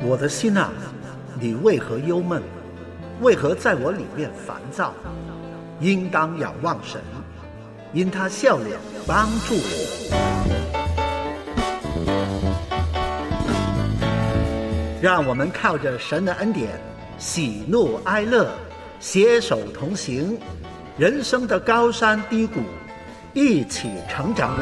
我的心啊，你为何忧闷？为何在我里面烦躁？应当仰望神，因他笑脸帮助我。让我们靠着神的恩典，喜怒哀乐，携手同行，人生的高山低谷，一起成长。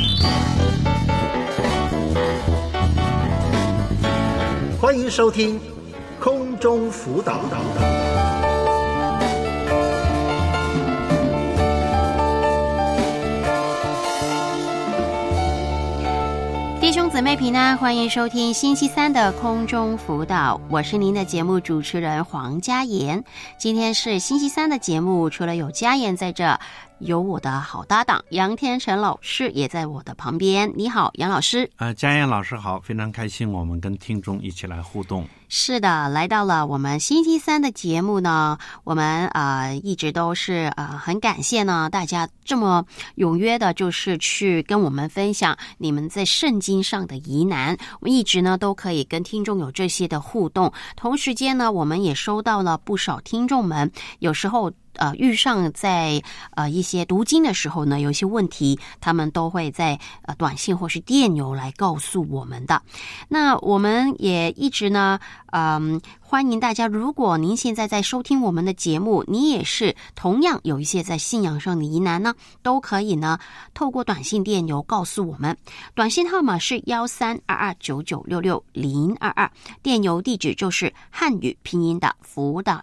欢迎收听空中辅导。 弟兄姊妹平安，欢迎收听星期三的空中辅导，我是您的节目主持人黄嘉妍。今天是星期三的节目，除了有嘉妍在这，有我的好搭档杨天成老师也在我的旁边。你好，杨老师。 嘉妍老师好，非常开心我们跟听众一起来互动。 是的，来到了我们星期三的节目呢，我们一直都是很感谢呢大家这么踊跃的，就是去跟我们分享你们在圣经上的疑难，我们一直呢都可以跟听众有这些的互动。同时间呢，我们也收到了不少听众们，有时候遇上在一些读经的时候呢，有一些问题，他们都会在短信或是电邮来告诉我们的。那我们也一直呢欢迎大家，如果您现在在收听我们的节目，你也是同样有一些在信仰上的疑难呢，都可以呢透过短信电邮告诉我们。短信号码是1322996622，电邮地址就是汉语拼音的辅导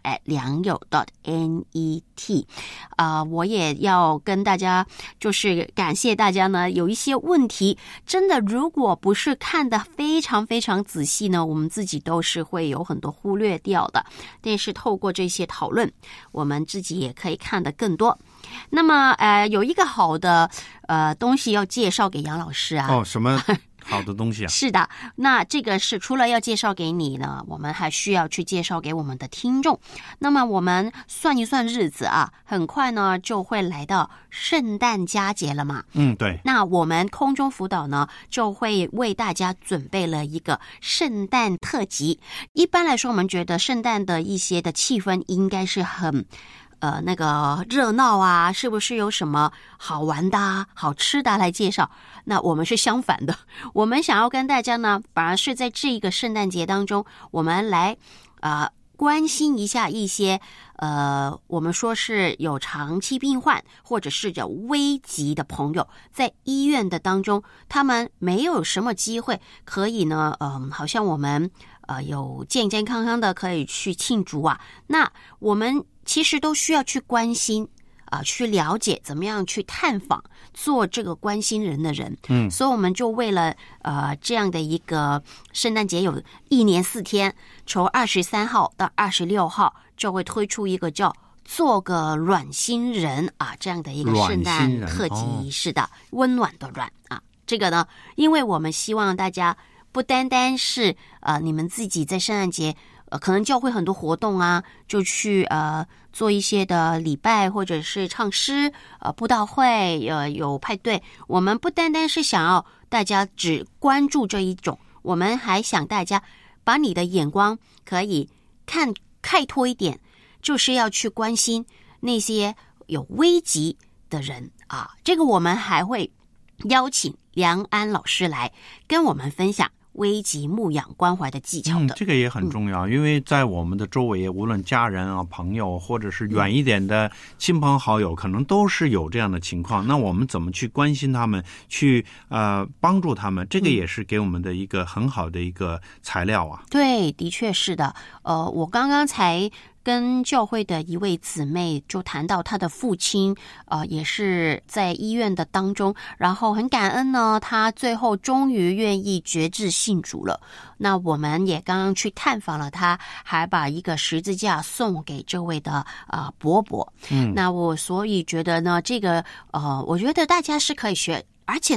@良友.net。我也要跟大家就是感谢大家呢，有一些问题真的如果不是看得非常非常仔细呢，我们自己都是会有很多忽略掉的，但是透过这些讨论，我们自己也可以看得更多。那么有一个好的东西要介绍给杨老师啊。 什么好的东西啊？ 是的，那这个是除了要介绍给你呢，我们还需要去介绍给我们的听众。那么我们算一算日子啊，很快呢就会来到圣诞佳节了嘛。 对。 那我们空中辅导呢，就会为大家准备了一个圣诞特辑。一般来说，我们觉得圣诞的一些的气氛应该是很那个热闹啊，是不是有什么好玩的啊、好吃的来介绍？那我们是相反的，我们想要跟大家呢，反而是在这个圣诞节当中，我们来关心一下一些我们说是有长期病患或者是有危急的朋友，在医院的当中，他们没有什么机会可以呢好像我们有健健康康的可以去庆祝啊，那我们其实都需要去关心去了解怎么样去探访，做这个关心人的人。所以我们就为了这样的一个圣诞节，有一年4天，从23号到26号就会推出一个叫做个暖心人这样的一个圣诞特辑。是的，温暖的暖这个呢，因为我们希望大家不单单是你们自己在圣诞节可能教会很多活动啊，就去做一些的礼拜，或者是唱诗布道会有派对。我们不单单是想要大家只关注这一种，我们还想大家把你的眼光可以看开拓一点，就是要去关心那些有危急的人这个我们还会邀请梁安老师来跟我们分享危急牧养关怀的技巧的。 这个也很重要，因为在我们的周围，无论家人朋友或者是远一点的亲朋好友，可能都是有这样的情况。那我们怎么去关心他们，去帮助他们，这个也是给我们的一个很好的一个材料啊。 对，的确是的。我刚刚才跟教会的一位姊妹就谈到她的父亲也是在医院的当中，然后很感恩呢，他最后终于愿意决志信主了。那我们也刚刚去探访了他，还把一个十字架送给这位的伯伯。那我所以觉得呢，这个我觉得大家是可以学，而且呢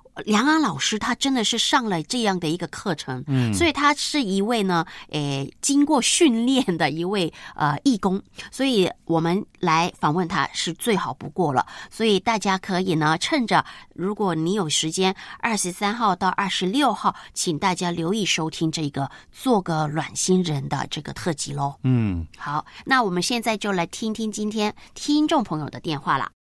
梁安老师他真的是上了这样的一个课程，所以他是一位呢，经过训练的一位义工，所以我们来访问他是最好不过了。所以大家可以呢，趁着如果你有时间，23号到26号，请大家留意收听这个做个软心人的这个特辑咯。好，那我们现在就来听听今天听众朋友的电话啦。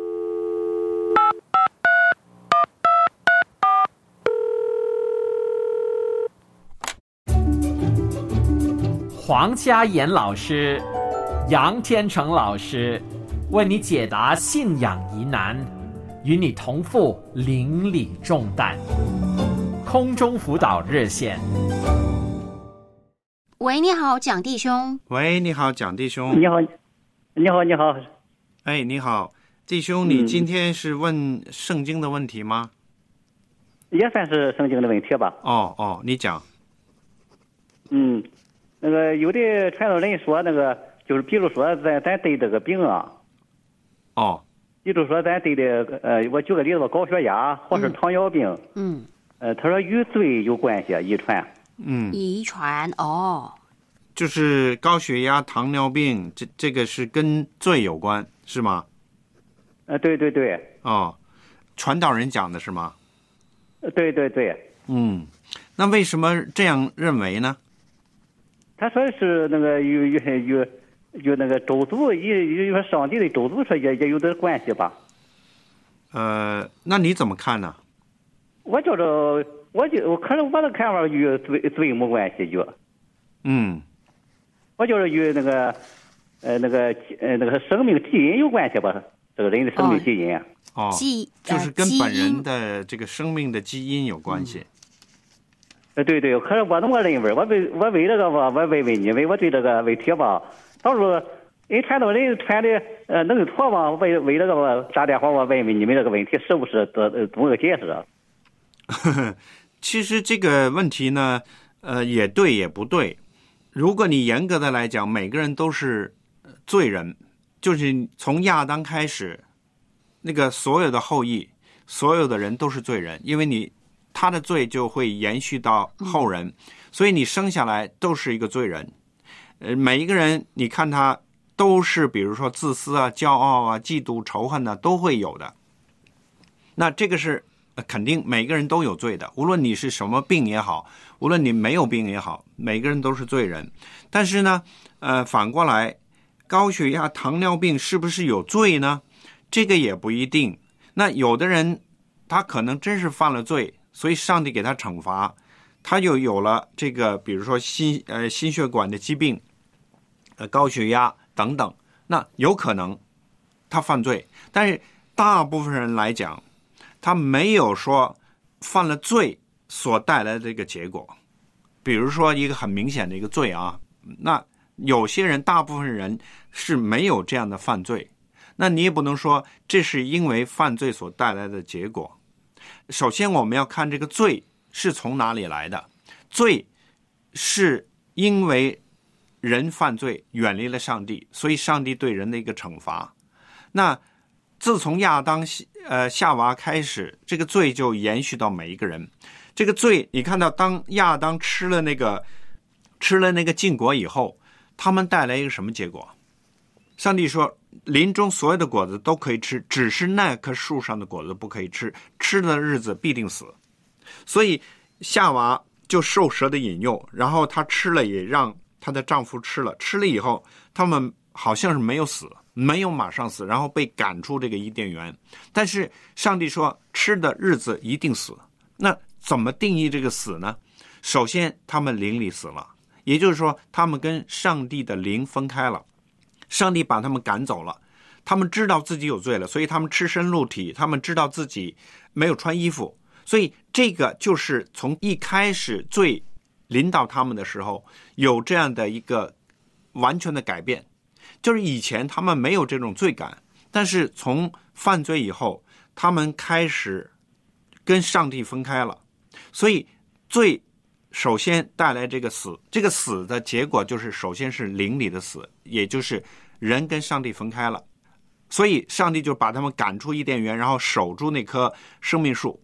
黄嘉言老师、杨天成老师为你解答信仰疑难，与你同负邻里重担。空中辅导热线。 喂，你好，蒋弟兄。 喂，你好，蒋弟兄。 你好，你好，你好。 哎，你好，弟兄，你今天是问圣经的问题吗？ 也算是圣经的问题吧。 哦，你讲。 那个有的传道人说，那个就是比如说咱得这个病啊，比如说咱得的我举个例子吧，高血压或是糖尿病，他说与罪有关系，遗传。 遗传就是高血压、糖尿病，这个是跟罪有关，是吗？ 对对对。 传道人讲的是吗？ 对对对。 那为什么这样认为呢？ 他说是那个有那个咒诅，有上帝的咒诅，说也有点关系吧。 那你怎么看呢？ 我觉着，可能我的看法与罪没关系，我觉着与那个生命基因有关系吧，这个人的生命基因。 就是跟本人的这个生命的基因有关系。 对对，可是我那么认为，我为这个吧，我问问你，我对这个问题吧，到时候人传道人传的能错吗？为这个吧打电话我问问你们这个问题是不是怎么个解释？ 其实这个问题呢，也对也不对。如果你严格的来讲，每个人都是罪人，就是从亚当开始，那个所有的后裔，所有的人都是罪人，因为他的罪就会延续到后人，所以你生下来都是一个罪人。每一个人你看他都是比如说自私啊、骄傲啊、嫉妒、仇恨啊，都会有的。那这个是肯定每个人都有罪的，无论你是什么病也好，无论你没有病也好，每个人都是罪人。但是呢反过来，高血压、糖尿病是不是有罪呢？这个也不一定。那有的人他可能真是犯了罪，所以上帝给他惩罚，他就有了这个比如说心血管的疾病，高血压等等，那有可能他犯罪。但是大部分人来讲，他没有说犯了罪所带来的这个结果。比如说一个很明显的一个罪啊，那有些人大部分人是没有这样的犯罪，那你也不能说这是因为犯罪所带来的结果。首先我们要看这个罪是从哪里来的。罪是因为人犯罪远离了上帝，所以上帝对人的一个惩罚。那自从亚当夏娃开始，这个罪就延续到每一个人。这个罪你看到当亚当吃了那个禁果以后，他们带来一个什么结果？上帝说林中所有的果子都可以吃，只是那棵树上的果子不可以吃，吃的日子必定死。所以夏娃就受蛇的引诱，然后她吃了，也让她的丈夫吃了以后，他们好像是没有死，没有马上死，然后被赶出这个伊甸园。但是上帝说吃的日子一定死。那怎么定义这个死呢？首先他们灵里死了，也就是说他们跟上帝的灵分开了，上帝把他们赶走了，他们知道自己有罪了，所以他们赤身露体，他们知道自己没有穿衣服。所以这个就是从一开始罪临到他们的时候有这样的一个完全的改变，就是以前他们没有这种罪感，但是从犯罪以后他们开始跟上帝分开了。所以罪首先带来这个死，这个死的结果就是首先是灵里的死，也就是人跟上帝分开了。所以上帝就把他们赶出伊甸园，然后守住那棵生命树，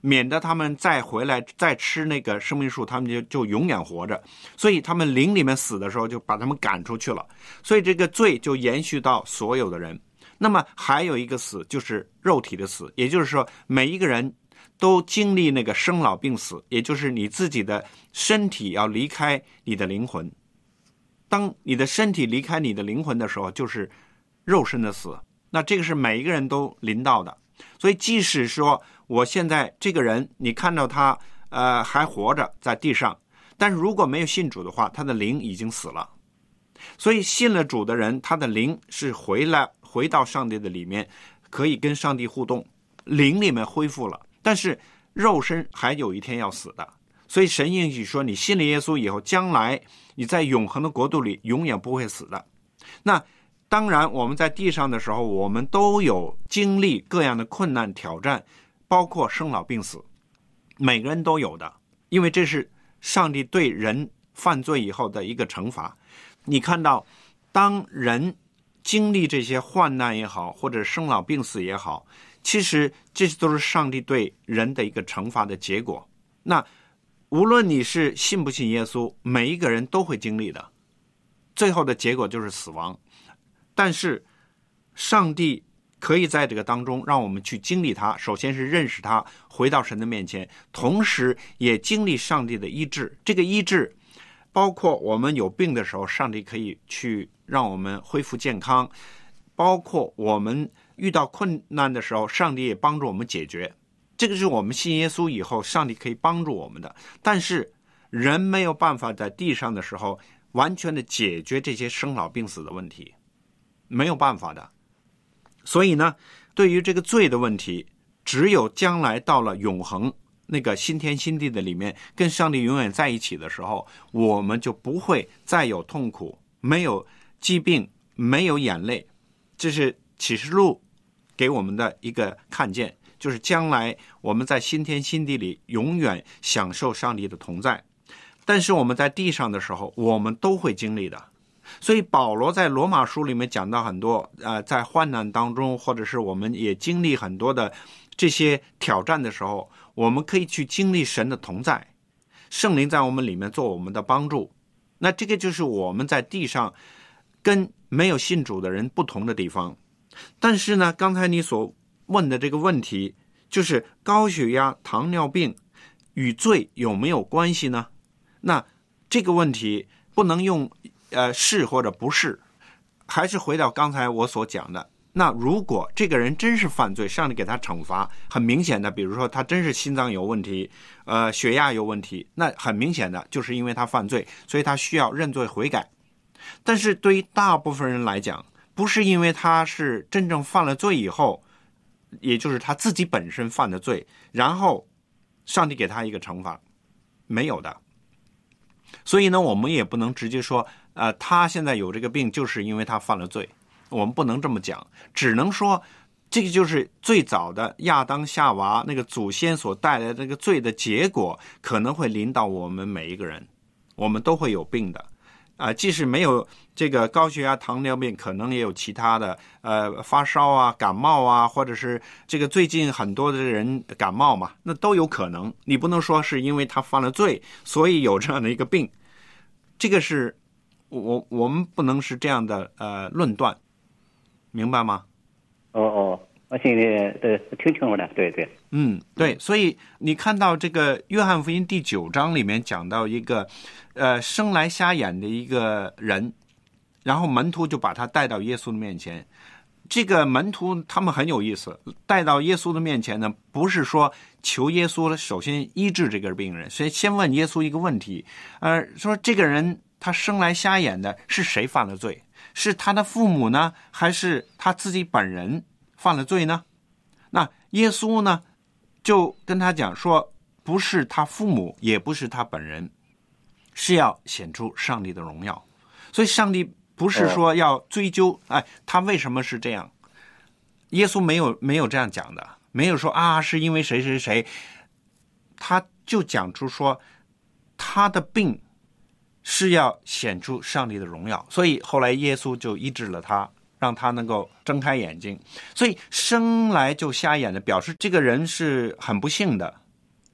免得他们再回来再吃那个生命树，他们就永远活着。所以他们灵里面死的时候就把他们赶出去了，所以这个罪就延续到所有的人。那么还有一个死，就是肉体的死，也就是说每一个人都经历那个生老病死，也就是你自己的身体要离开你的灵魂。当你的身体离开你的灵魂的时候，就是肉身的死，那这个是每一个人都临到的。所以即使说我现在这个人你看到他还活着在地上，但是如果没有信主的话，他的灵已经死了。所以信了主的人，他的灵是回到上帝的里面，可以跟上帝互动，灵里面恢复了，但是肉身还有一天要死的。所以神应许说，你信了耶稣以后，将来你在永恒的国度里永远不会死的。那当然我们在地上的时候，我们都有经历各样的困难挑战，包括生老病死，每个人都有的，因为这是上帝对人犯罪以后的一个惩罚。你看到当人经历这些患难也好，或者生老病死也好，其实这都是上帝对人的一个惩罚的结果。那无论你是信不信耶稣，每一个人都会经历的，最后的结果就是死亡。但是上帝可以在这个当中让我们去经历它，首先是认识它，回到神的面前，同时也经历上帝的医治。这个医治包括我们有病的时候，上帝可以去让我们恢复健康，包括我们遇到困难的时候，上帝也帮助我们解决。这个是我们信耶稣以后，上帝可以帮助我们的。但是人没有办法在地上的时候完全的解决这些生老病死的问题，没有办法的。所以呢，对于这个罪的问题，只有将来到了永恒那个新天新地的里面，跟上帝永远在一起的时候，我们就不会再有痛苦，没有疾病，没有眼泪。这是启示录给我们的一个看见，就是将来我们在新天新地里永远享受上帝的同在。但是我们在地上的时候，我们都会经历的。所以保罗在罗马书里面讲到很多在患难当中，或者是我们也经历很多的这些挑战的时候，我们可以去经历神的同在，圣灵在我们里面做我们的帮助。那这个就是我们在地上跟没有信主的人不同的地方。但是呢，刚才你所问的这个问题，就是高血压、糖尿病与罪有没有关系呢？那这个问题不能用是或者不是，还是回到刚才我所讲的。那如果这个人真是犯罪，上帝给他惩罚，很明显的，比如说他真是心脏有问题，血压有问题，那很明显的就是因为他犯罪，所以他需要认罪悔改。但是对于大部分人来讲，不是因为他是真正犯了罪以后，也就是他自己本身犯的罪，然后上帝给他一个惩罚，没有的。所以呢，我们也不能直接说他现在有这个病就是因为他犯了罪，我们不能这么讲，只能说这个就是最早的亚当夏娃那个祖先所带来的这个罪的结果，可能会临到我们每一个人，我们都会有病的即使没有这个高血压、糖尿病，可能也有其他的发烧啊、感冒啊，或者是这个最近很多的人感冒嘛，那都有可能。你不能说是因为他犯了罪，所以有这样的一个病，这个是我们不能是这样的论断，明白吗？ 我现在挺清楚的，对对。 对，所以你看到这个约翰福音第9章里面讲到一个生来瞎眼的一个人，然后门徒就把他带到耶稣的面前。这个门徒他们很有意思，带到耶稣的面前呢，不是说求耶稣首先医治这个病人，所以先问耶稣一个问题，说这个人他生来瞎眼的是谁犯了罪？是他的父母呢，还是他自己本人犯了罪呢？那耶稣呢就跟他讲说，不是他父母，也不是他本人，是要显出上帝的荣耀。所以上帝不是说要追究他为什么是这样，耶稣没有这样讲的，没有说是因为谁谁谁，他就讲出说他的病是要显出上帝的荣耀。所以后来耶稣就医治了他，让他能够睁开眼睛。所以生来就瞎眼的表示这个人是很不幸的，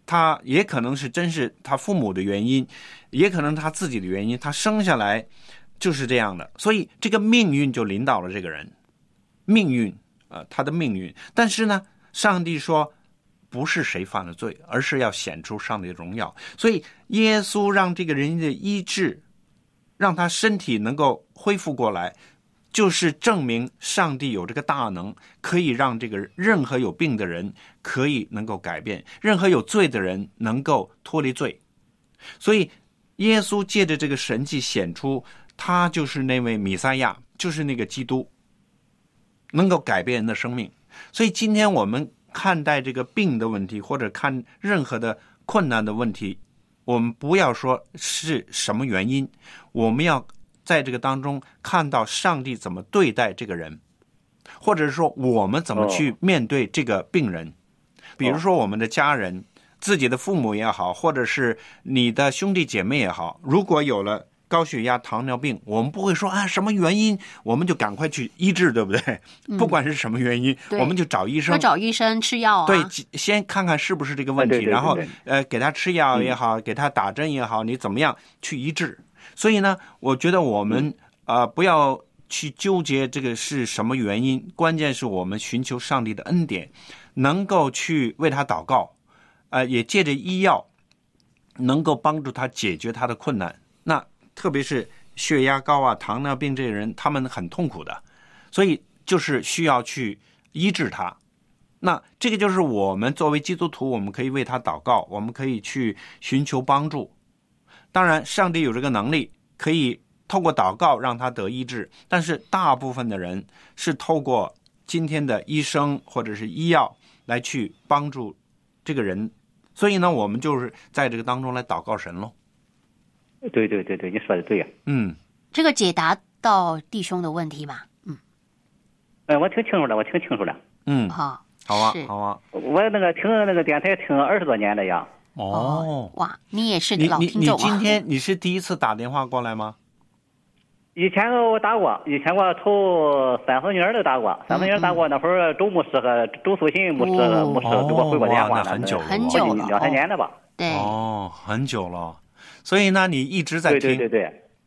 他也可能是真是他父母的原因，也可能他自己的原因，他生下来就是这样的，所以这个命运就领导了这个人，命运他的命运。但是呢，上帝说不是谁犯了罪，而是要显出上帝的荣耀。所以耶稣让这个人的医治，让他身体能够恢复过来，就是证明上帝有这个大能，可以让这个任何有病的人可以能够改变，任何有罪的人能够脱离罪。所以耶稣借着这个神迹显出他就是那位弥赛亚，就是那个基督，能够改变人的生命。所以今天我们看待这个病的问题，或者看任何的困难的问题，我们不要说是什么原因，我们要在这个当中看到上帝怎么对待这个人，或者是说我们怎么去面对这个病人。比如说我们的家人，自己的父母也好，或者是你的兄弟姐妹也好，如果有了高血压、糖尿病，我们不会说什么原因我们就赶快去医治，对不对？不管是什么原因，我们就找医生， 要找医生吃药啊。 对，先看看是不是这个问题，然后给他吃药也好，给他打针也好，你怎么样去医治。所以呢，我觉得我们不要去纠结这个是什么原因，关键是我们寻求上帝的恩典，能够去为他祷告，也借着医药能够帮助他解决他的困难。那特别是血压高啊、糖尿病这些人，他们很痛苦的，所以就是需要去医治他。那这个就是我们作为基督徒，我们可以为他祷告，我们可以去寻求帮助。当然上帝有这个能力，可以透过祷告让他得医治，但是大部分的人是透过今天的医生或者是医药来去帮助这个人。所以呢，我们就是在这个当中来祷告神咯。 对，你说的对呀。 这个解答到弟兄的问题吧。 我听清楚了。 好啊。 我那个听那个电台听20多年了呀。 哇，你也是老听众啊。 你今天你是第一次打电话过来吗？ 以前我打过，头3、4年都打过，3、4年打过。那会儿周牧师和周素琴牧师给我回过电话了， 很久了 2、3年了吧。 对， 很久了。所以呢，你一直在听。 对。 对。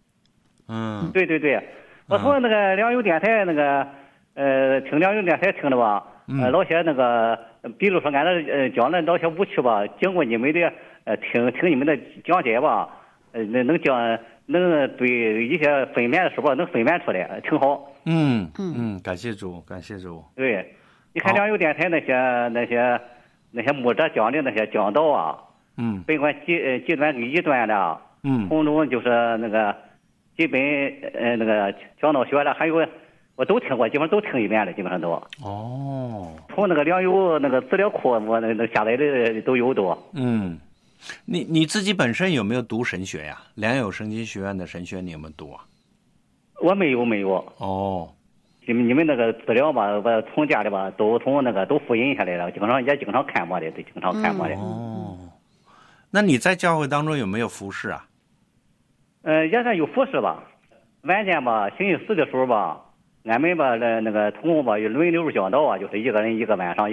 我从那个良友电台那个听良友电台听的吧，老些那个，比如说俺那教那老些武器吧，经过你们的听你们的讲解吧，能对一些分辨的时候能分辨出来，挺好。 感谢主。 对，你看良友电台那些牧者讲的那些讲道啊。甭管极端跟异端的，从中就是那个基本那个讲道学的，还有我都听过，基本上都听一遍了，基本上都。从那个良友那个资料库，我那下来的都有多。 你自己本身有没有读神学呀？良友圣经学院的神学你有没有读啊？ 我没有。你们那个资料吧，我从家里吧都从那个都复印下来了，经常看过的，对，经常看过的。 那你在教会当中有没有服侍啊？ 也算有服侍吧。晚间吧，星期4的时候吧，俺们吧那个同工吧有轮流讲道啊，就是一个人一个晚上。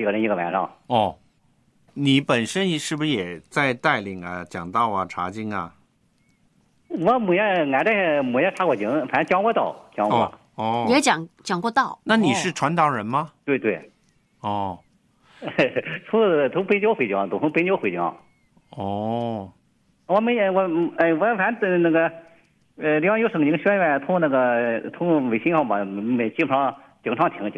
你本身是不是也在带领啊、讲道啊、查经啊？ 俺这没也查过经，反正讲过道，讲过。 也讲过道。 那你是传道人吗？ 对。从北教会讲，都从北教会讲。我反正那个良友圣经学院从微信上吧，基本上经常听。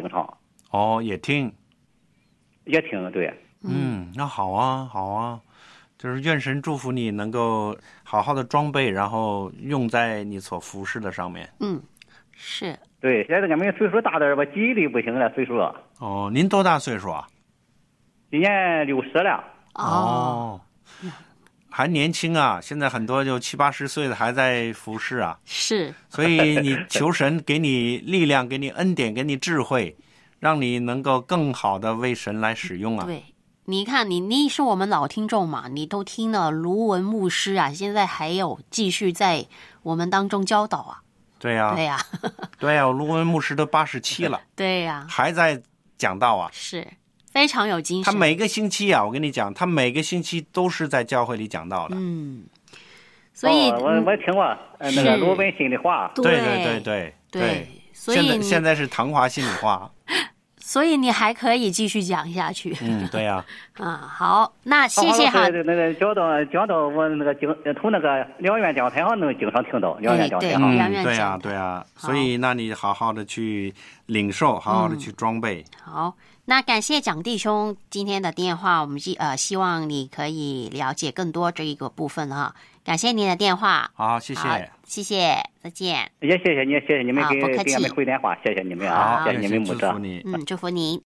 也听，对。 那好啊，就是愿神祝福你能够好好的装备，然后用在你所服侍的上面。 是。 对，现在俺们岁数大点吧，记忆力不行了，岁数。 您多大岁数啊？ 今年60了。 还年轻啊！现在很多就70、80岁的还在服侍啊。 是。 所以你求神给你力量，给你恩典，给你智慧，让你能够更好的为神来使用啊。 对，你看你是我们老听众嘛，你都听了卢文牧师啊，现在还有继续在我们当中教导啊。 对呀，卢文牧师都87了。 对呀， 还在讲道啊。 是。 非常有精神。 他每个星期啊，我跟你讲，他每个星期都是在教会里讲道的。 所以我听过那个鲁本心里话。 对， 所以现在是唐华心里话。 所以你还可以继续讲下去。 对呀。 好，那谢谢哈。 那个讲到我那个从那个两院讲台上能经常听到两院讲台上。 对呀。所以那你好好的去领受，好好的去装备。 好，那感谢蒋弟兄今天的电话，我们希望你可以了解更多这一个部分哈。感谢您的电话。 好，谢谢， 再见。 也谢谢你们给俺们回电话，谢谢你们啊，谢谢你们母子。 祝福您。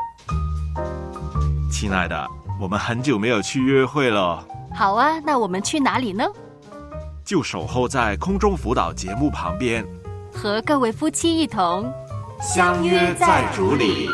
亲爱的，我们很久没有去约会了。 好啊，那我们去哪里呢？ 就守候在空中辅导节目旁边， 和各位夫妻一同相约在主里。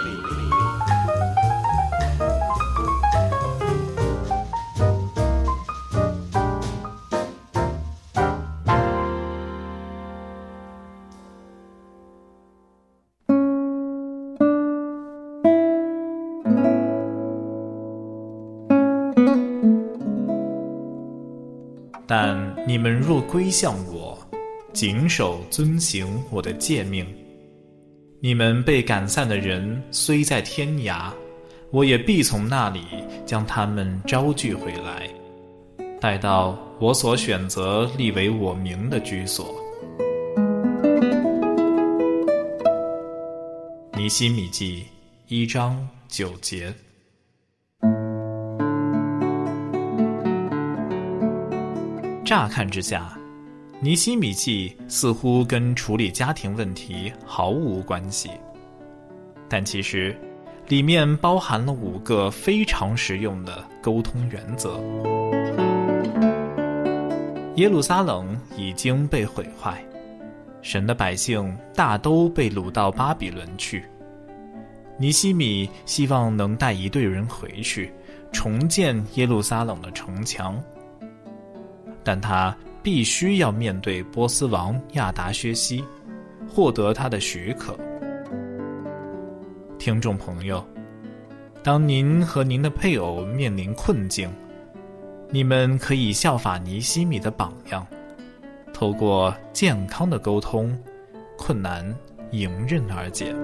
但你们若归向我，谨守遵行我的诫命，你们被赶散的人虽在天涯，我也必从那里将他们招聚回来，带到我所选择立为我名的居所。尼希米记1章9节。乍看之下，尼希米记似乎跟处理家庭问题毫无关系，但其实里面包含了5个非常实用的沟通原则。耶路撒冷已经被毁坏，神的百姓大都被掳到巴比伦去。尼希米希望能带一队人回去，重建耶路撒冷的城墙，但他必须要面对波斯王亚达薛西，获得他的许可。听众朋友，当您和您的配偶面临困境，你们可以效法尼希米的榜样，透过健康的沟通，困难迎刃而解。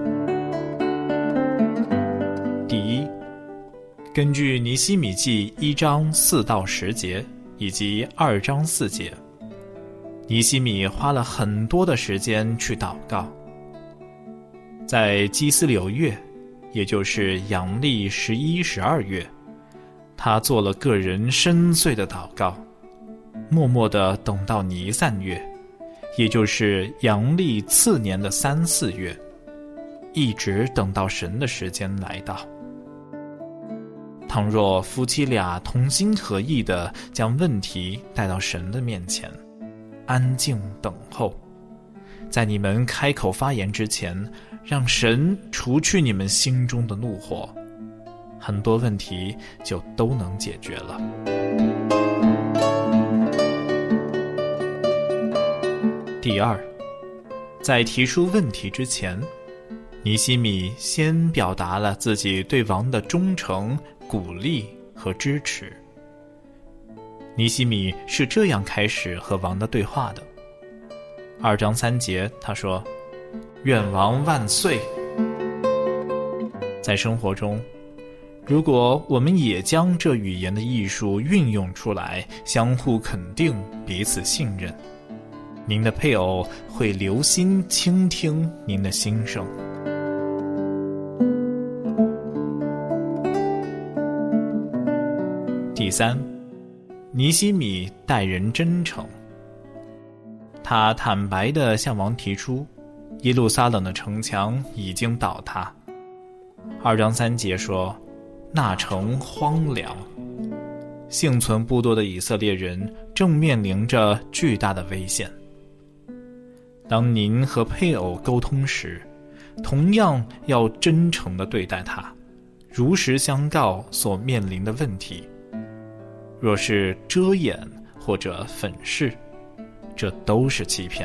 第一，根据尼希米记1章4到10节以及2章4节，尼希米花了很多的时间去祷告。在基斯柳月，也就是阳历11、12月，他做了个人深邃的祷告，默默地等到尼散月，也就是阳历次年的3、4月，一直等到神的时间来到。倘若夫妻俩同心合意地将问题带到神的面前，安静等候，在你们开口发言之前，让神除去你们心中的怒火，很多问题就都能解决了。第二，在提出问题之前，尼希米先表达了自己对王的忠诚、鼓励和支持。尼希米是这样开始和王的对话的。2章3节，他说：“愿王万岁。”在生活中，如果我们也将这语言的艺术运用出来，相互肯定，彼此信任，您的配偶会留心倾听您的心声。第三，尼希米待人真诚。他坦白地向王提出，耶路撒冷的城墙已经倒塌。2章3节说，那城荒凉。幸存不多的以色列人正面临着巨大的危险。当您和配偶沟通时，同样要真诚地对待他，如实相告所面临的问题。若是遮掩或者粉饰，这都是欺骗。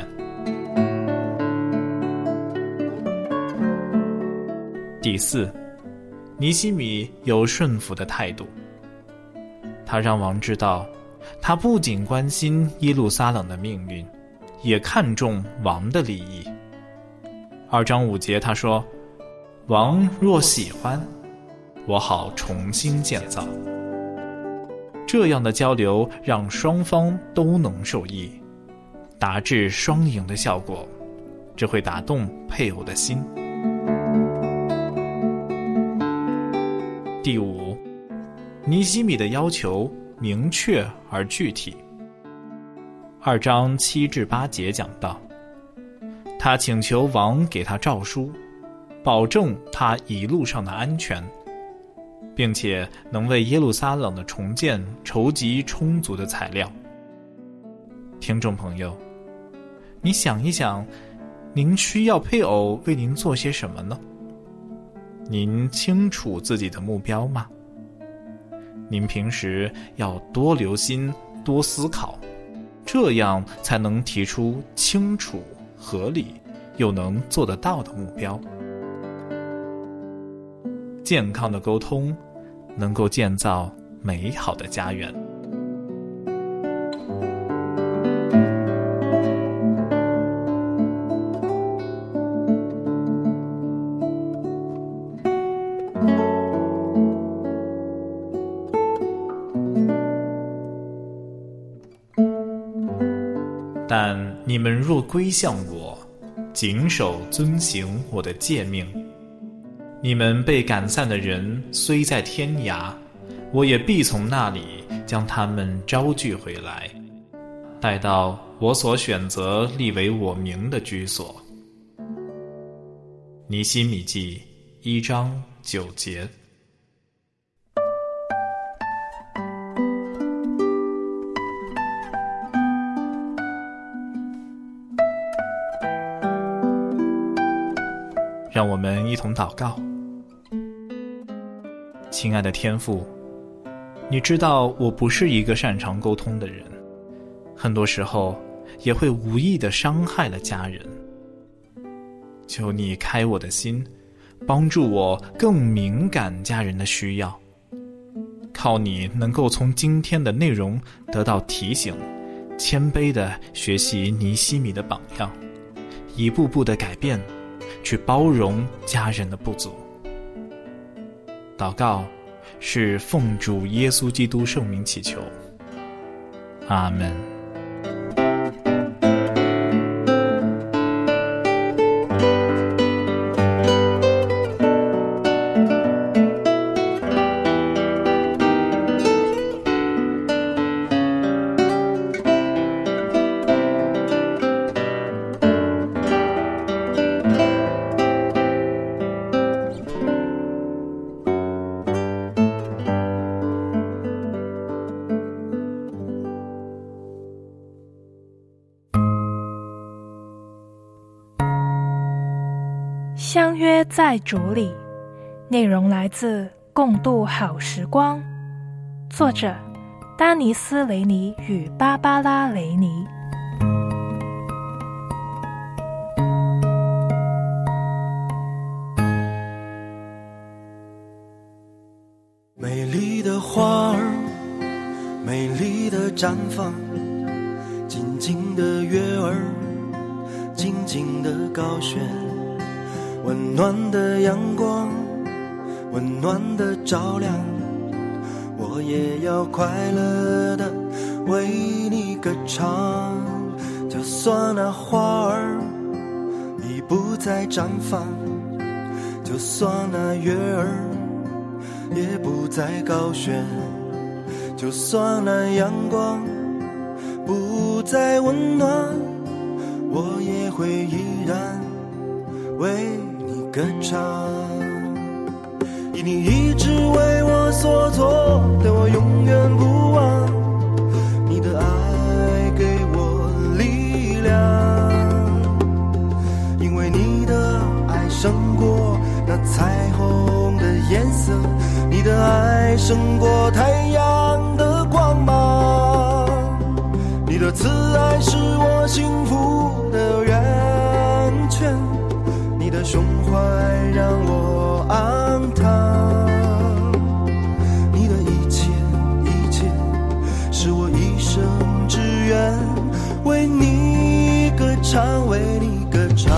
第四， 尼西米有顺服的态度，他让王知道，他不仅关心耶路撒冷的命运，也看重王的利益。2章5节他说，王若喜欢，我好重新建造。这样的交流让双方都能受益，达至双赢的效果，这会打动配偶的心。第5，尼西米的要求明确而具体。2章7至8节讲到，他请求王给他诏书，保证他一路上的安全，并且能为耶路撒冷的重建筹集充足的材料。听众朋友，你想一想，您需要配偶为您做些什么呢？您清楚自己的目标吗？您平时要多留心，多思考，这样才能提出清楚、合理又能做得到的目标。健康的沟通能够建造美好的家园。但你们若归向我，谨守遵行我的诫命，你们被赶散的人虽在天涯，我也必从那里将他们招聚回来，带到我所选择立为我名的居所。尼希米记1章9节。让我们一同祷告。亲爱的天父，你知道我不是一个擅长沟通的人，很多时候也会无意地伤害了家人。求你开我的心，帮助我更敏感家人的需要。靠你能够从今天的内容得到提醒，谦卑地学习尼希米的榜样，一步步地改变，去包容家人的不足。祷告是奉主耶稣基督圣名祈求，阿们。 相约在主里，内容来自《共度好时光》，作者丹尼斯·雷尼与芭芭拉·雷尼。 美丽的花儿，美丽的绽放，静静的月儿，静静的高悬，温暖的阳光，温暖的照亮，我也要快乐的为你歌唱。就算那花儿已不再绽放，就算那月儿也不再高悬，就算那阳光不再温暖，我也会依然为你歌唱。以你一直为我所做的，我永远不忘。你的爱给我力量，因为你的爱胜过那彩虹的颜色，你的爱胜过太阳的光芒，你的慈爱是我幸福的源泉，你的胸怀让我安躺。 唱，为你歌唱。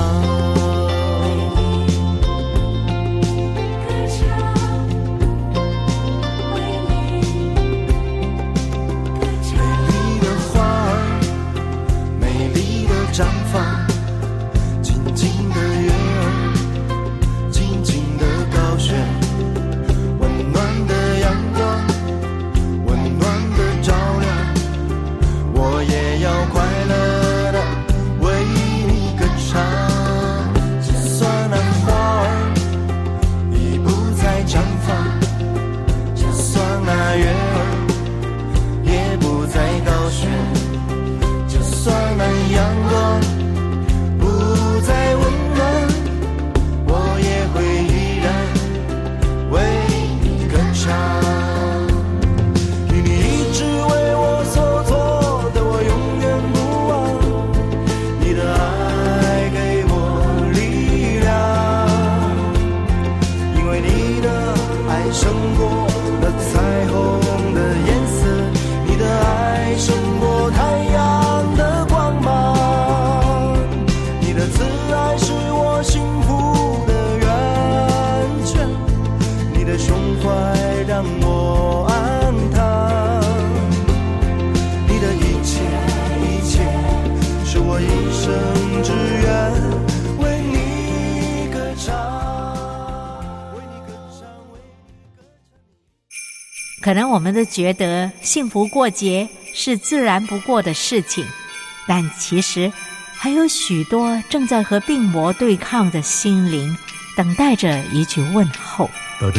绽放，静静的月儿，静静的高悬，温暖的阳光，温暖的照亮，我也要快乐的为你歌唱。就算那花儿已不再绽放，就算那月儿也不再高悬，就算那阳光不再温暖，我也会依然为你歌唱。与你一直为我所做的，我永远不忘。你的爱给我力量，因为你的爱胜过了彩虹的颜色，你的爱胜过太阳的光芒，你的慈爱是我幸福的源泉，你的胸怀让我安躺，你的一切一切是我一生之愿，为你歌唱，为你歌唱，为你歌唱。 可能我们都觉得幸福过节是自然不过的事情，但其实还有许多正在和病魔对抗的心灵，等待着一句问候。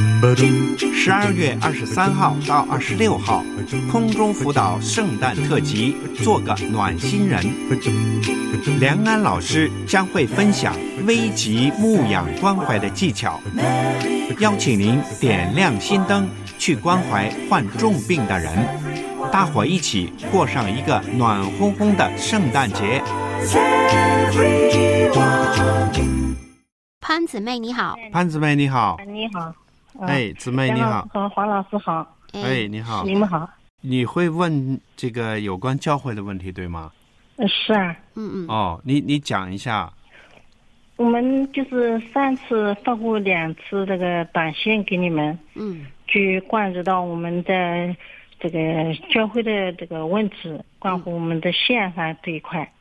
12月23号到26号，空中辅导圣诞特辑，做个暖心人。梁安老师将会分享危急牧养关怀的技巧，邀请您点亮心灯，去关怀患重病的人，大伙一起过上一个暖烘烘的圣诞节。 潘姊妹你好。 潘姊妹你好。 你好。 哎，姊妹你好。 和黄老师好。 哎，你好。 你们好。 你会问这个有关教会的问题对吗？ 是啊。 哦，你讲一下。 我们就是上次发过2次这个短信给你们，就关注到我们在这个教会的这个问题，关乎我们的线上这一块。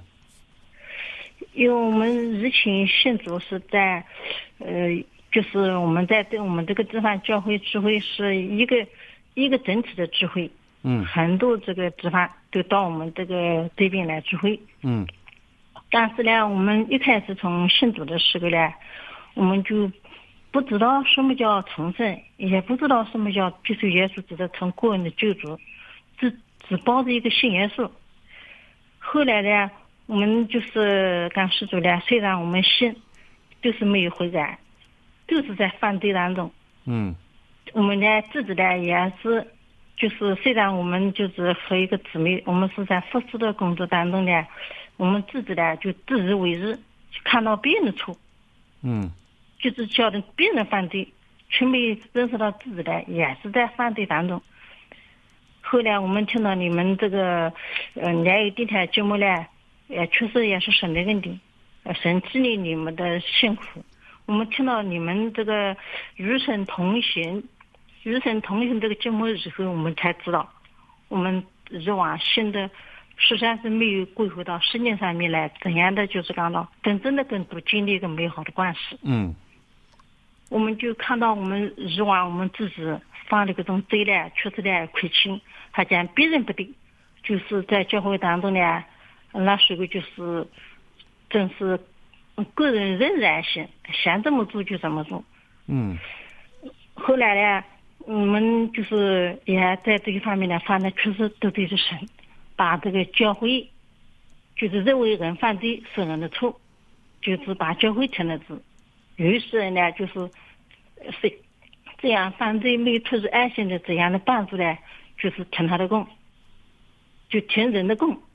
因为我们日前信主是在就是我们在我们这个地方教会聚会是一个整体的聚会，很多这个地方都到我们这边来聚会，但是呢，我们一开始从信主的时候呢，我们就不知道什么叫重生，也不知道什么叫接受耶稣基督成个人的救主，只抱着一个信耶稣。后来呢，我们就是刚信主呢，虽然我们信，就是没有悔改，就是在犯罪当中。我们呢自己呢也是，就是虽然我们就是和一个姊妹，我们是在服侍的工作当中呢，我们自己呢就自以为是，看到别人的错，就是叫的别人犯罪，却没认识到自己的也是在犯罪当中。后来我们听到你们这个联谊电台节目呢，也确实也是神的恩典，神激励你们的辛苦。我们听到你们这个与神同行这个节目以后，我们才知道我们以往信的实际上是没有归回到圣经上面来，怎样的就是讲到真正的跟主建立一个美好的关系。我们就看到我们以往我们自己犯的各种罪呢，确实的亏欠，还讲别人不对，就是在教会当中呢，那时候就是真是个人任然性，想怎么做就怎么做。后来呢，我们就是也在这个方面呢，犯的确实得罪了神，把这个教会就是认为人犯罪是人的错，就是把教会停了职。有些人呢，就是这样犯罪没有出于爱心的这样的帮助呢，就是停他的工，就停人的工。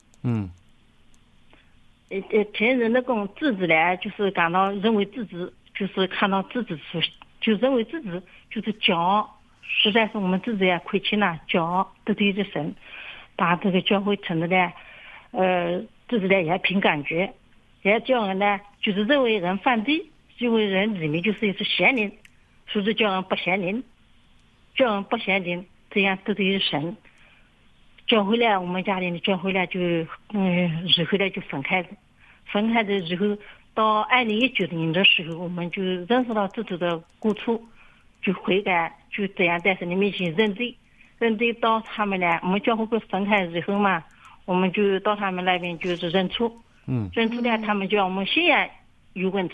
停人的工，自己呢就是感到认为自己就是看到自己就认为自己就是骄傲，实在是我们自己也亏欠了，骄傲得罪着神，把这个教会停的呢，自己呢也凭感觉， 也叫人呢，就是认为人犯罪，认为人里面就是邪灵，所以叫人不邪灵，叫人不邪灵，这样都得神。叫回来，我们家里叫回来就，日后来就分开的时候，到2019年的时候，我们就认识到自己的过错，就悔改，就这样在神的面前认罪到他们呢，我们教会不分开之后嘛，我们就到他们那边就是认错，认错呢，他们叫我们信仰有问题，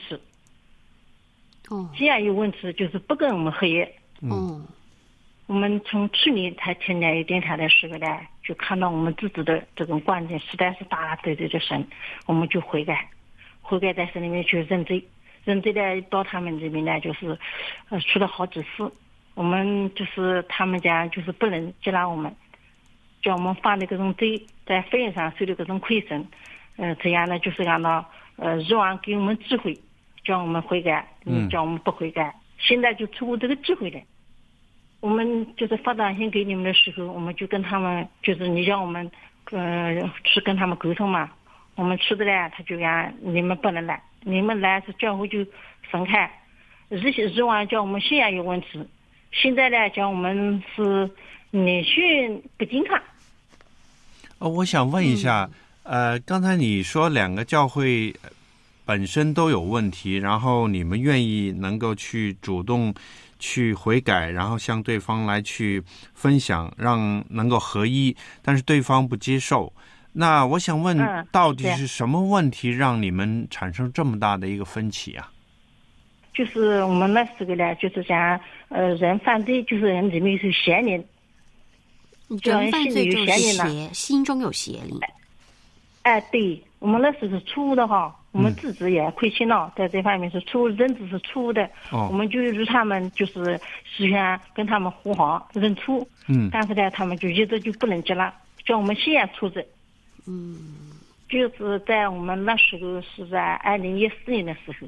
信仰有问题就是不跟我们合一，我们从去年才听见一电台的时候呢，就看到我们自己的这种观点实在是打了对着神，我们就悔改在神里面去认罪呢，到他们这边呢就是出了好几次，我们就是他们家就是不能接纳我们，叫我们犯的各种罪，在费用上受的各种亏损，这样呢就是让到日王给我们智慧，叫我们悔改，叫我们不悔改，现在就出乎这个智慧了。我们就是发短信给你们的时候，我们就跟他们，就是你让我们去跟他们沟通嘛，我们去的呢，他就讲你们不能来，你们来是教会就分开，日晚叫我们信仰有问题，现在呢讲我们是女性不健康。 我想问一下，刚才你说2个教会本身都有问题，然后你们愿意能够去主动去悔改，然后向对方来去分享，让能够合一，但是对方不接受。那我想问，到底是什么问题让你们产生这么大的一个分歧啊？ 就是我们那时候呢，就是讲人犯罪，就是人里面有邪灵， 人犯罪就是邪，心中有邪灵。 对，我们那时候是错误的哈。我们自己也亏欠了，在这方面是错误，认知是错误的。我们就与他们就是希望跟他们和好认错。但是呢，他们就一直就不能接纳，叫我们信仰错着。就是在我们那时候是在2014年的时候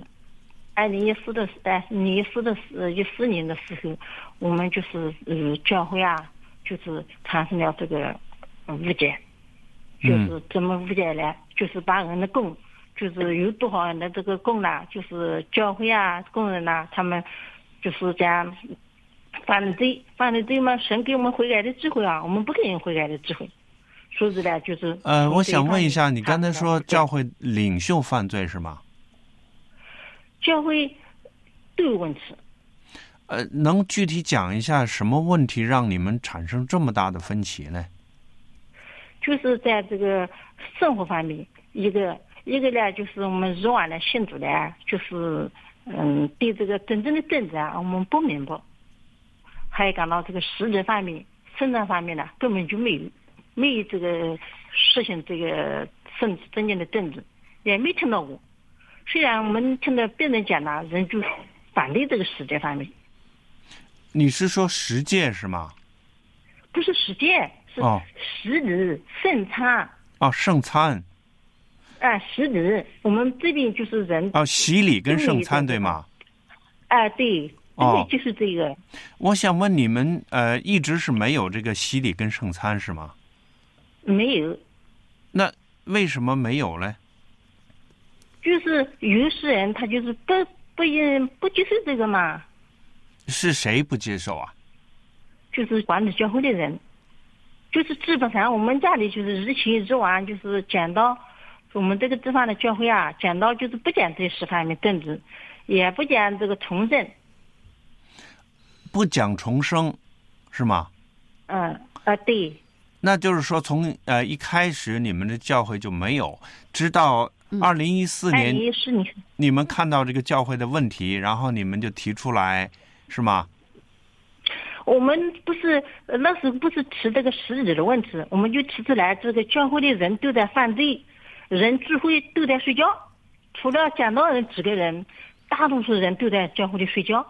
，2014年的时候，我们就是教会啊，就是产生了这个误解，就是怎么误解呢？就是把人的供。就是有多少人的这个供呢？就是教会啊、工人呐，他们就是讲犯了罪嘛，神给我们悔改的智慧啊，我们不给人悔改的智慧，所以呢，就是我想问一下，你刚才说教会领袖犯罪是吗？ 教会都有问题。 能具体讲一下什么问题让你们产生这么大的分歧呢？ 就是在这个生活方面，一个呢，就是我们日晚的信主呢，就是对这个真正的政治啊，我们不明白。还有讲到这个实质方面、生产方面呢，根本就没有这个实行这个真正的政治，也没听到过。虽然我们听到别人讲呢，人就反对这个实践方面。 你是说实践是吗？ 不是实践，是实质圣餐。 圣餐。 实质，我们这边就是人洗礼跟圣餐对吗？ 对，就是这个。 我想问你们，一直是没有这个洗礼跟圣餐是吗？ 没有。 那为什么没有呢？ 就是有些人他就是不接受这个嘛。 是谁不接受啊？ 就是管理教会的人，就是基本上我们家里就是日前日晚就是讲到。我们这个地方的教会啊，讲到就是不讲这10方面政治，也不讲这个重生， 不讲重生，是吗？ 对。 那就是说，从一开始你们的教会就没有，直到2014年，你们看到这个教会的问题，然后你们就提出来，是吗？ 我们不是那时候不是提这个实质的问题，我们就提出来这个教会的人都在犯罪。人聚会都在睡觉，除了讲道人几个人，大多数人都在教会里睡觉。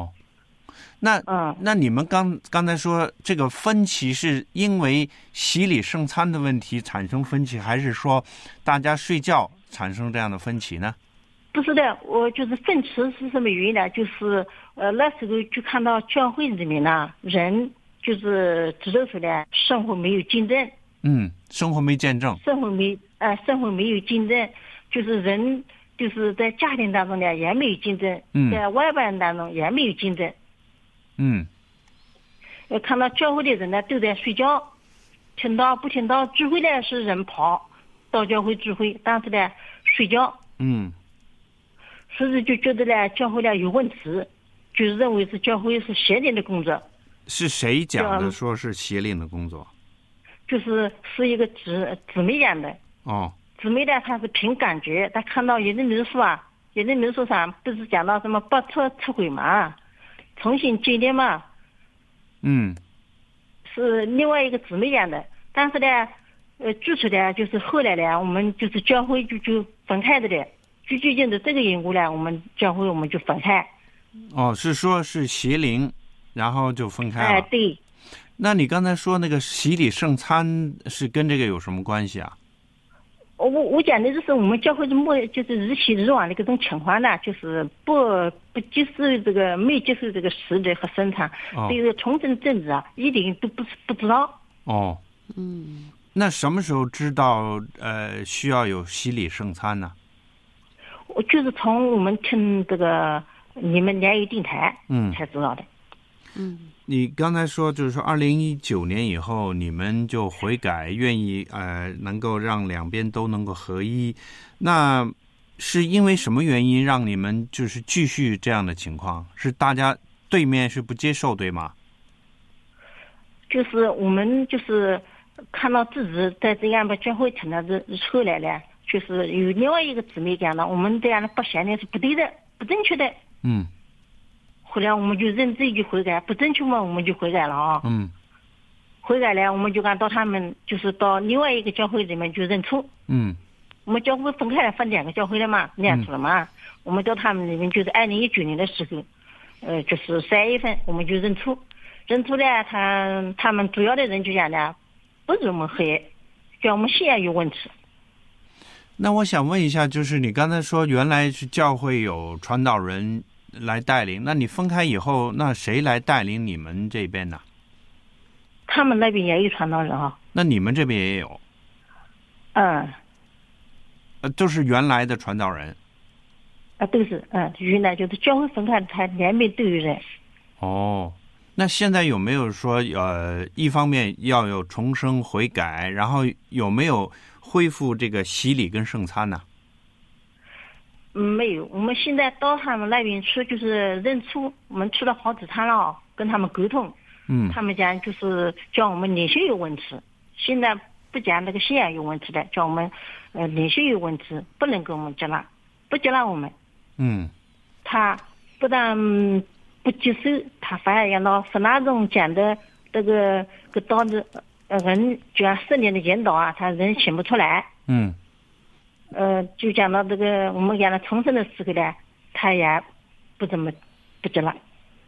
那你们刚才说这个分歧是因为洗礼圣餐的问题产生分歧，还是说大家睡觉产生这样的分歧呢？ 不是的，我就是分歧是什么原因呢？就是那时候就看到教会里面呢，人就是指出出来生活没有见证。 生活没见证。 生活没有见证， 就是人就是在家庭当中呢也没有竞争，在外边人当中也没有竞争。看到教会的人呢都在睡觉，听到不听到聚会呢是人跑到教会聚会，但是呢睡觉。所以就觉得呢教会呢有问题，就认为是教会是邪灵的工作。 是谁讲的说是邪灵的工作？ 是一个姊妹讲的。姊妹呢她是凭感觉，她看到有的民宿啊，有的民宿上不是讲到什么把车撤回嘛，重新建立嘛。是另外一个姊妹讲的，但是呢具体呢就是后来呢我们就是教会就分开的了，就因着这个缘故呢我们教会我们就分开。 是说是邪灵然后就分开了。 对。 那你刚才说那个洗礼圣餐是跟这个有什么关系啊？ 我讲的就是我们教会就是日起日往的这种情况呢，就是不接受这个，没接受这个洗礼和圣餐，对这个重生政治啊，一点都不知道。 那什么时候知道需要有洗礼圣餐呢？ 我就是从我们听这个你们联谊电台才知道的。 你刚才说就是说2019年以后你们就悔改，愿意能够让两边都能够合一，那是因为什么原因让你们就是继续这样的情况？是大家对面是不接受对吗？ 就是我们就是看到自己在这样的教会听了后来呢，就是有另外一个姊妹讲了，我们这样的不贤呢是不对的，不正确的。后来我们就认罪就悔改，不正确嘛我们就悔改了啊。悔改了我们就敢到他们就是到另外一个教会里面就认错。我们教会分开了，分两个教会了嘛，2处了嘛。我们到他们里面就是2019年的时候，就是3月份我们就认错。认错呢他们主要的人就讲呢不是我们黑，叫我们信仰有问题。 那我想问一下，就是你刚才说原来是教会有传道人来带领，那你分开以后那谁来带领你们这边呢？ 他们那边也有传道人啊。那你们这边也有？都是原来的传道人。 都是原来就是教会分开他两边都有人。 那现在有没有说一方面要有重生悔改，然后有没有恢复这个洗礼跟圣餐呢？ 没有，我们现在到他们那边去就是认错，我们去了好几趟了，跟他们沟通。他们讲就是叫我们灵性有问题，现在不讲那个信仰有问题的，叫我们灵性有问题，不能给我们接纳，不接纳我们。他不但不接受，他反而让到是那种讲的这个道理，人就像圣灵的引导啊，他人想不出来。就讲到这个我们讲到重生的时候呢，他也不怎么不接纳。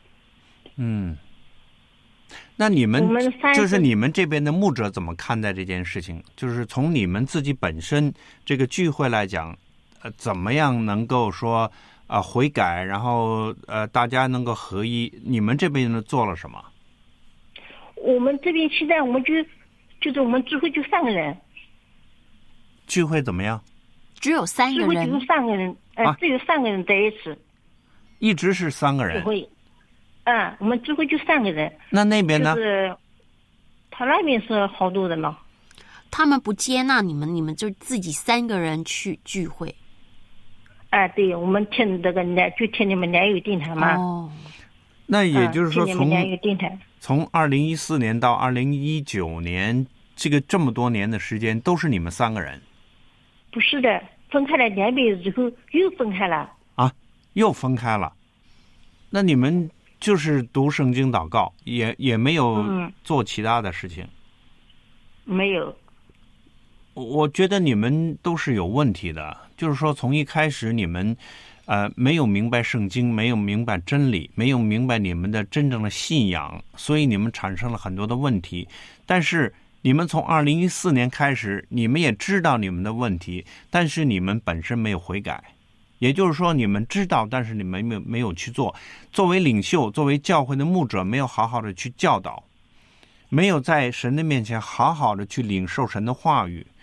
那你们就是你们这边的牧者怎么看待这件事情？就是从你们自己本身这个聚会来讲，怎么样能够说悔改，然后大家能够合一？你们这边呢做了什么？ 我们这边现在我们就是我们聚会就3个人。 聚会怎么样？ 只有3个人。 聚会只有3个人，只有3个人在一起。 一直是3个人。 聚会。我们聚会就3个人。 那边呢？ 就是他那边是好多人了。 他们不接纳你们，你们就自己3个人去聚会。 对，我们听这个就听你们联友电台嘛。 那也就是说从2014年到2019年，这么多年的时间都是你们3个人？ 不是的，分开了2边之后又分开了。 又分开了？那你们就是读圣经祷告，也没有做其他的事情？ 没有。 我觉得你们都是有问题的，就是说从一开始你们没有明白圣经，没有明白真理，没有明白你们的真正的信仰，所以你们产生了很多的问题。但是你们从2014年开始，你们也知道你们的问题，但是你们本身没有悔改，也就是说你们知道，但是你们没有去做。作为领袖，作为教会的牧者，没有好好的去教导，没有在神的面前好好的去领受神的话语。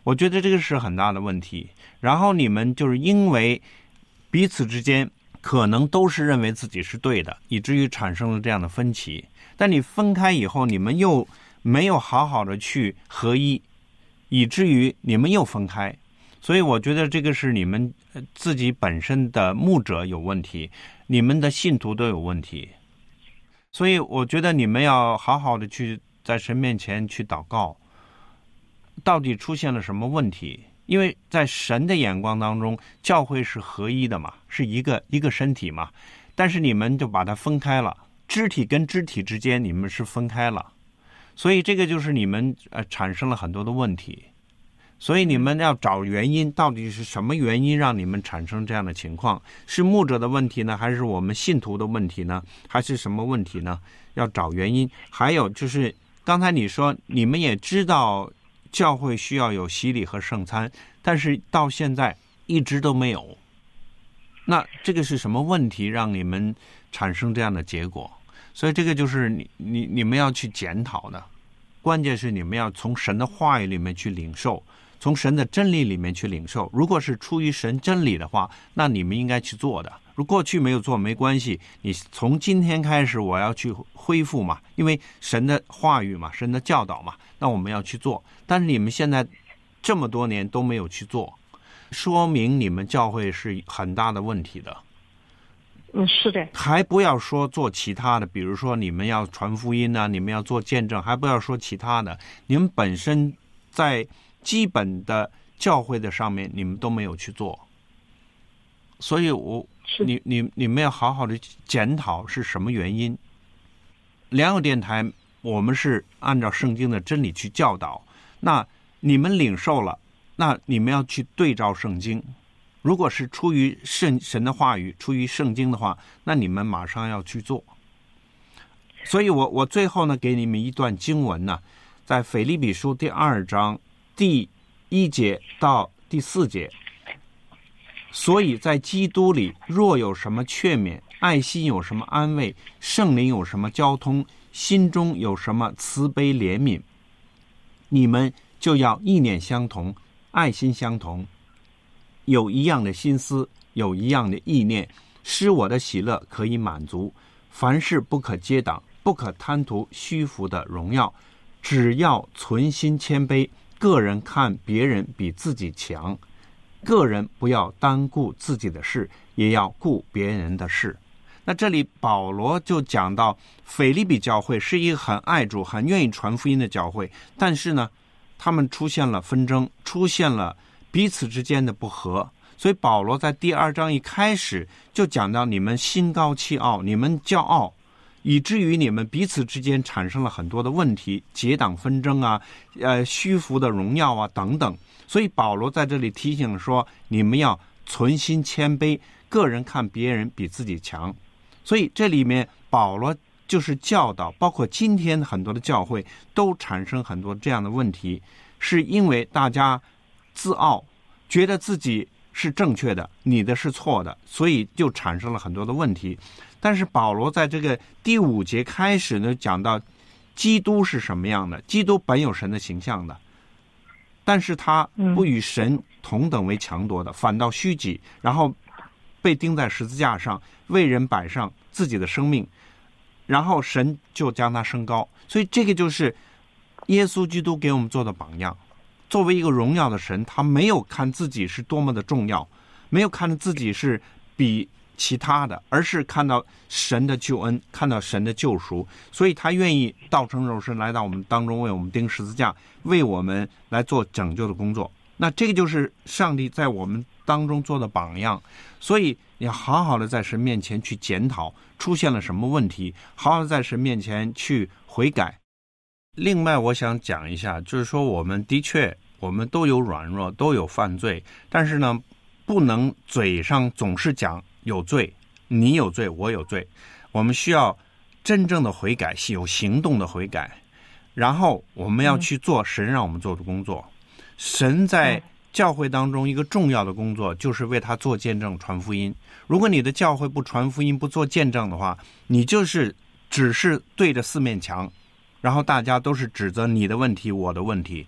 我觉得这个是很大的问题。然后你们就是因为彼此之间可能都是认为自己是对的，以至于产生了这样的分歧。但你分开以后，你们又没有好好的去合一，以至于你们又分开。所以我觉得这个是你们自己本身的牧者有问题，你们的信徒都有问题。所以我觉得你们要好好的去在神面前去祷告，到底出现了什么问题。因为在神的眼光当中，教会是合一的嘛，是一个身体嘛，但是你们就把它分开了，肢体跟肢体之间你们是分开了，所以这个就是你们产生了很多的问题。所以你们要找原因，到底是什么原因让你们产生这样的情况？是牧者的问题呢，还是我们信徒的问题呢，还是什么问题呢？要找原因。还有就是刚才你说你们也知道教会需要有洗礼和圣餐，但是到现在一直都没有。那这个是什么问题让你们产生这样的结果？所以这个就是你们要去检讨的。关键是你们要从神的话语里面去领受，从神的真理里面去领受。如果是出于神真理的话，那你们应该去做的。如果过去没有做没关系，你从今天开始我要去恢复嘛，因为神的话语嘛，神的教导嘛，那我们要去做。但是你们现在这么多年都没有去做，说明你们教会是很大的问题的。 是的。 还不要说做其他的，比如说你们要传福音啊，你们要做见证，还不要说其他的，你们本身在基本的教会的上面你们都没有去做。所以你们要好好的检讨是什么原因。良友电台我们是按照圣经的真理去教导，那你们领受了，那你们要去对照圣经。如果是出于神的话语，出于圣经的话，那你们马上要去做。所以我最后呢给你们一段经文呢，在腓立比书第2章第1节到第4节。所以在基督里，若有什么劝勉，爱心有什么安慰，圣灵有什么交通，心中有什么慈悲怜悯，你们就要意念相同，爱心相同，有一样的心思，有一样的意念，使我的喜乐可以满足。凡事不可结党，不可贪图虚浮的荣耀，只要存心谦卑，个人看别人比自己强，个人不要单顾自己的事，也要顾别人的事。那这里保罗就讲到腓立比教会是一个很爱主很愿意传福音的教会，但是呢他们出现了纷争，出现了彼此之间的不和。所以保罗在第2章一开始就讲到你们心高气傲，你们骄傲，以至于你们彼此之间产生了很多的问题，结党纷争啊，虚浮的荣耀啊等等。所以保罗在这里提醒说，你们要存心谦卑，个人看别人比自己强。所以这里面保罗就是教导，包括今天很多的教会都产生很多这样的问题，是因为大家自傲，觉得自己是正确的，你的是错的，所以就产生了很多的问题。但是保罗在这个第5节开始呢，讲到基督是什么样的，基督本有神的形象的，但是他不与神同等为强夺的，反倒虚己，然后被钉在十字架上，为人摆上自己的生命，然后神就将他升高。所以这个就是耶稣基督给我们做的榜样。作为一个荣耀的神，他没有看自己是多么的重要，没有看自己是比其他的，而是看到神的救恩，看到神的救赎，所以他愿意道成肉身来到我们当中，为我们钉十字架，为我们来做拯救的工作。那这个就是上帝在我们当中做的榜样。所以你要好好的在神面前去检讨出现了什么问题，好好的在神面前去悔改。另外我想讲一下，就是说我们的确我们都有软弱，都有犯罪，但是呢不能嘴上总是讲有罪，你有罪我有罪，我们需要真正的悔改，有行动的悔改，然后我们要去做神让我们做的工作。神在教会当中一个重要的工作就是为他做见证传福音。如果你的教会不传福音不做见证的话，你就是只是对着四面墙，然后大家都是指责你的问题我的问题。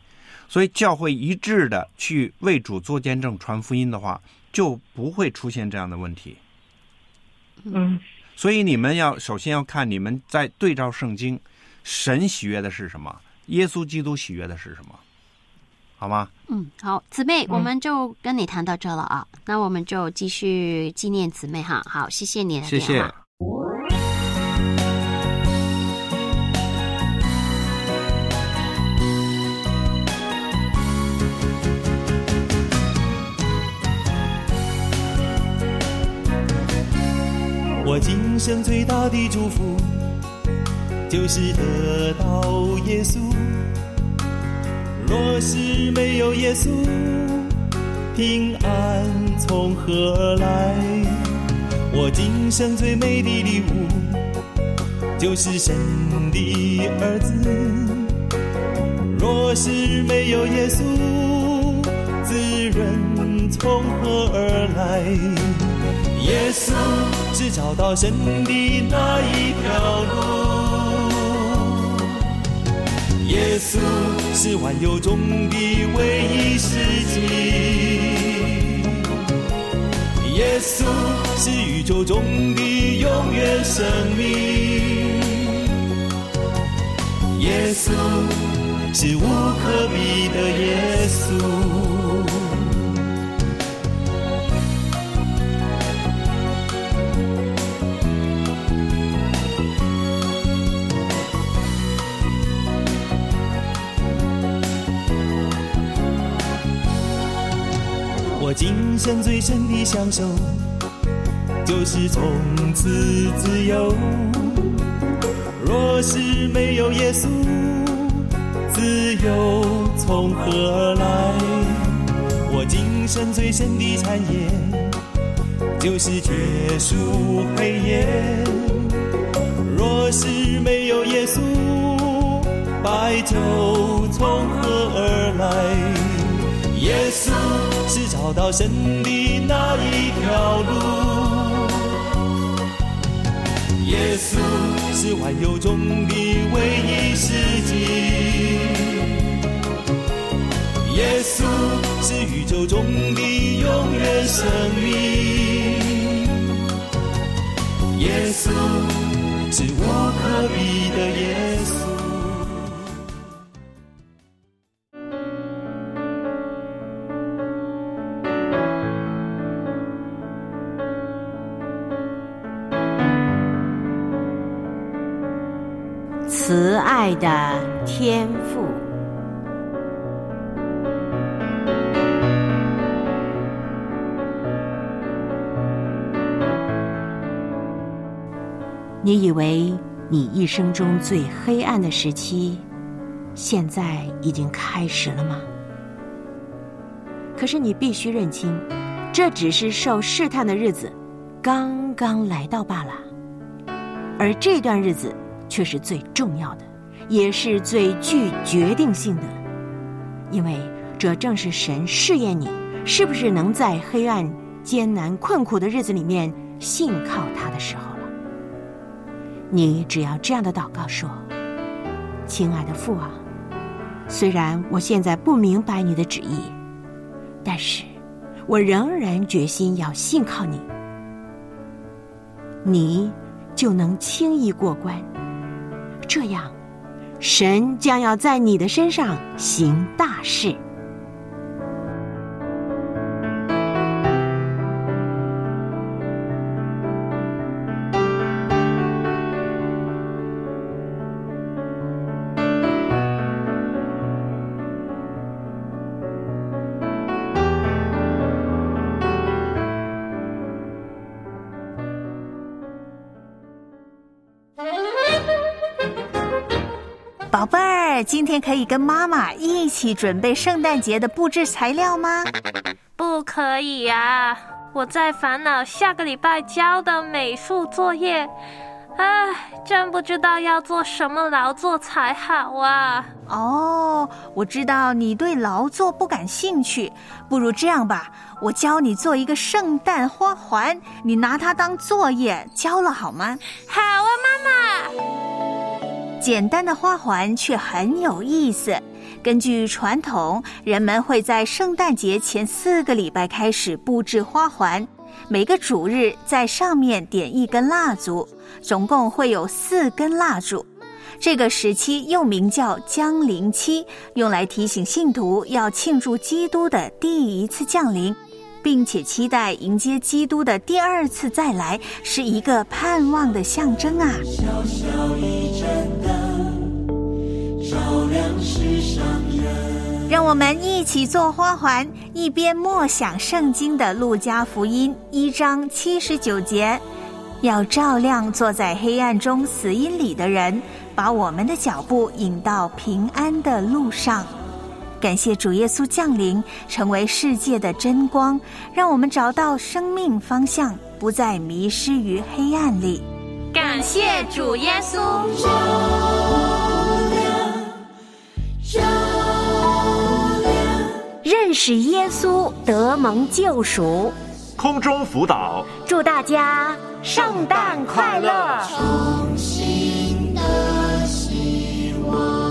所以教会一致的去为主做见证传福音的话，就不会出现这样的问题。所以你们首先要看你们在对照圣经，神喜悦的是什么，耶稣基督喜悦的是什么，好吗？ 好，姊妹，我们就跟你谈到这了啊，那我们就继续纪念姊妹哈。好，谢谢你的电话。 谢谢。 我今生最大的祝福，就是得到耶稣。若是没有耶稣，平安从何而来？我今生最美的礼物，就是神的儿子。若是没有耶稣，滋润从何而来？耶稣是找到神的那一条路，耶稣是万有中的唯一世纪，耶稣是宇宙中的永远生命，耶稣是无可比的耶稣。我今生最深的享受，就是从此自由。若是没有耶稣，自由从何而来？我今生最深的产业，就是结束黑夜。若是没有耶稣，白昼从何而来？耶稣是找到神的那一条路，耶稣是万有中的唯一世纪，耶稣是宇宙中的永远生命，耶稣是无可比的耶稣。 慈爱的天父，你以为你一生中最黑暗的时期，现在已经开始了吗？可是你必须认清，这只是受试探的日子刚刚来到罢了，而这段日子却是最重要的，也是最具决定性的，因为这正是神试验你是不是能在黑暗、艰难、困苦的日子里面信靠他的时候了。你只要这样的祷告说：亲爱的父啊，虽然我现在不明白你的旨意，但是我仍然决心要信靠你，你就能轻易过关。这样，神将要在你的身上行大事。 宝贝儿，今天可以跟妈妈一起准备圣诞节的布置材料吗？ 不可以啊，我在烦恼下个礼拜交的美术作业，真不知道要做什么劳作才好啊。 哦，我知道你对劳作不感兴趣，不如这样吧，我教你做一个圣诞花环，你拿它当作业交了好吗？ 好啊，妈妈。 简单的花环却很有意思， 根据传统，人们会在圣诞节前4个礼拜开始布置花环，每个主日在上面点1根蜡烛，总共会有4根蜡烛。这个时期又名叫降临期，用来提醒信徒要庆祝基督的第1次降临，并且期待迎接基督的第2次再来，是一个盼望的象征啊。小小一盏灯，照亮世上人。让我们一起做花环，一边默想圣经的路加福音1章79节，要照亮坐在黑暗中死荫里的人，把我们的脚步引到平安的路上。感谢主耶稣降临，成为世界的真光，让我们找到生命方向，不再迷失于黑暗里。 感谢主耶稣， 照亮，照亮， 认识耶稣，得蒙救赎。 空中辅导， 祝大家圣诞快乐！ 重新的希望。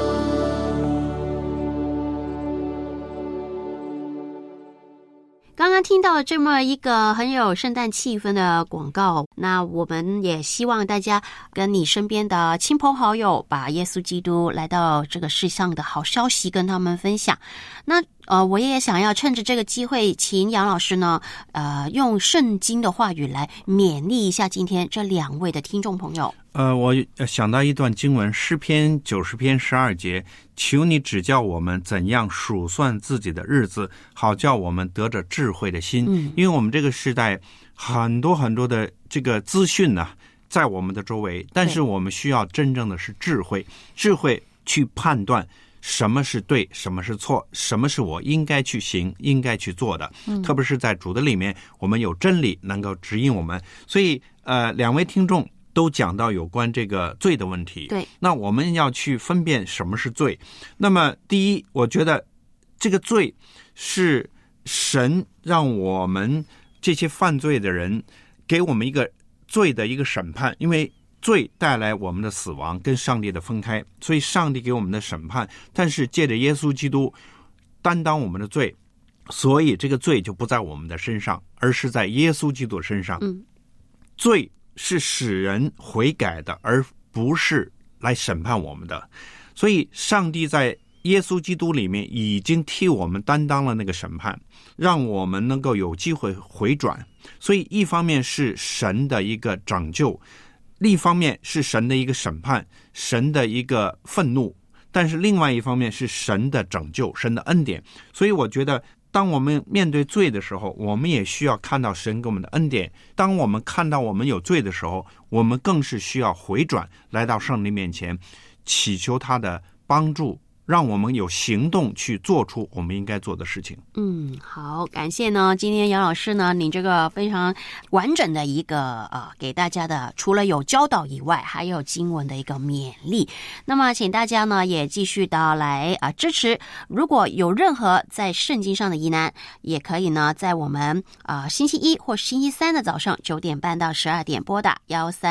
刚刚听到这么一个很有圣诞气氛的广告，那我们也希望大家跟你身边的亲朋好友，把耶稣基督来到这个世上的好消息跟他们分享。那我也想要趁着这个机会，请杨老师呢，用圣经的话语来勉励一下今天这2位的听众朋友。 我想到一段经文，诗篇90篇12节，求你指教我们怎样数算自己的日子，好叫我们得着智慧的心。因为我们这个时代很多很多的这个资讯呢，在我们的周围，但是我们需要真正的是智慧去判断什么是对，什么是错，什么是我应该去行，应该去做的。特别是在主的里面，我们有真理能够指引我们。所以2位听众都讲到有关这个罪的问题。 对， 那我们要去分辨什么是罪。那么第一，我觉得这个罪是神让我们这些犯罪的人给我们一个罪的一个审判，因为罪带来我们的死亡，跟上帝的分开，所以上帝给我们的审判。但是借着耶稣基督担当我们的罪，所以这个罪就不在我们的身上，而是在耶稣基督身上。罪是使人悔改的，而不是来审判我们的。所以上帝在耶稣基督里面已经替我们担当了那个审判，让我们能够有机会回转。所以一方面是神的一个拯救，另一方面是神的一个审判，神的一个愤怒，但是另外一方面是神的拯救，神的恩典。所以我觉得当我们面对罪的时候，我们也需要看到神给我们的恩典。当我们看到我们有罪的时候，我们更是需要回转，来到上帝面前，祈求他的帮助，让我们有行动去做出我们应该做的事情。 好，感谢呢，今天杨老师呢，你这个非常完整的一个给大家的，除了有教导以外，还有经文的一个勉励。那么请大家呢也继续的来支持，如果有任何在圣经上的疑难，也可以呢在我们星期一或星期三的早上9点半到12点拨打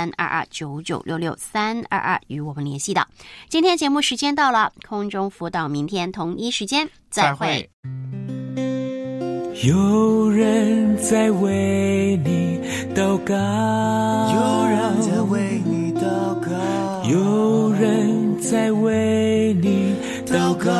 132299666322与我们联系的。今天节目时间到了，空中辅导明天同一时间再会。 有人在为你祷告，有人在为你祷告，有人在为你祷告。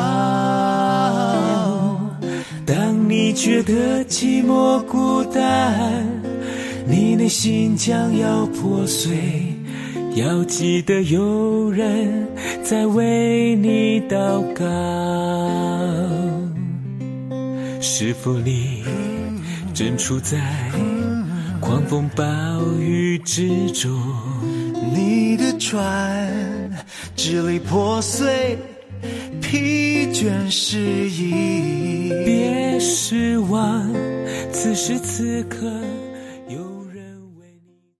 当你觉得寂寞孤单，你内心将要破碎，要记得有人在为你祷告。是否你正处在狂风暴雨之中？你的船支离破碎，疲倦失意。别失望，此时此刻